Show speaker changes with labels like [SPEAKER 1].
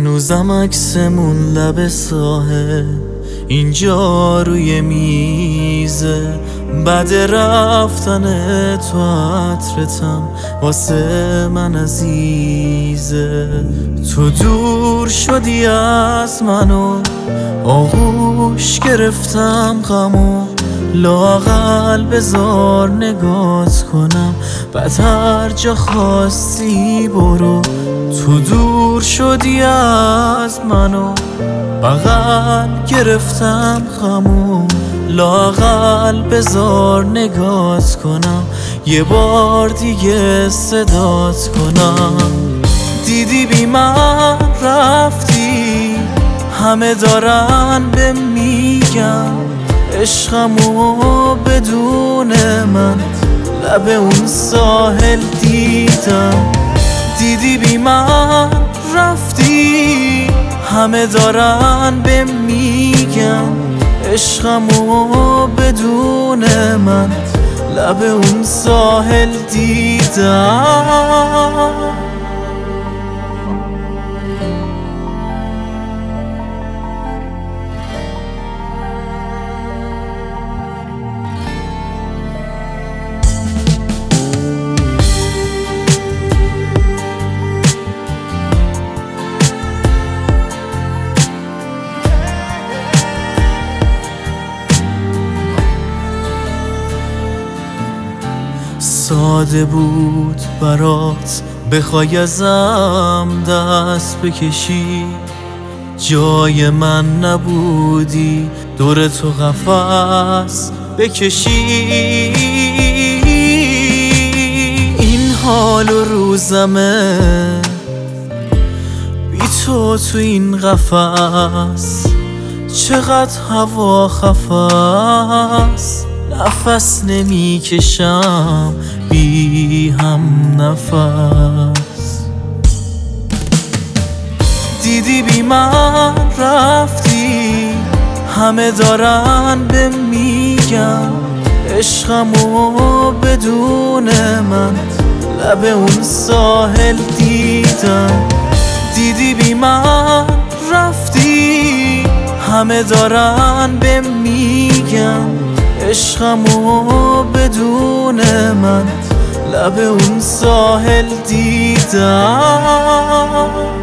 [SPEAKER 1] هنوزم عکسمون لب ساحل اینجا روی میزه. بعد رفتن تو عطرتم واسه من عزیزه. تو دور شدی از منو آغوش گرفتم غمو، لااقل بذار نگات کنم بعد هر جا خواستی برو. تو دور شدی از منو بغل گرفتم غمو، لااقل بذار نگات کنم یه بار دیگه صدات کنم. دیدی بی من رفتی، همه دارن به میگن عشقمو بدون من لب اون ساحل دیدم. دیدی بی من رفتی، همه دارن به میگن عشقمو بدون من لب اون ساحل دیدم. ساده بود برات بخوای ازم دست بکشی، جای من نبودی دور تو قفس بکشی. این حال و روزمه بی تو این قفس، چقدر هوا خفاست نفس نمی کشم بی هم نفس. دیدی بی من رفتی، همه دارن به میگن عشقمو بدون من لب اون ساحل دیدم. دیدی بی من رفتی، همه دارن به میگن عشقمو بدون من لب اون ساحل دیدم.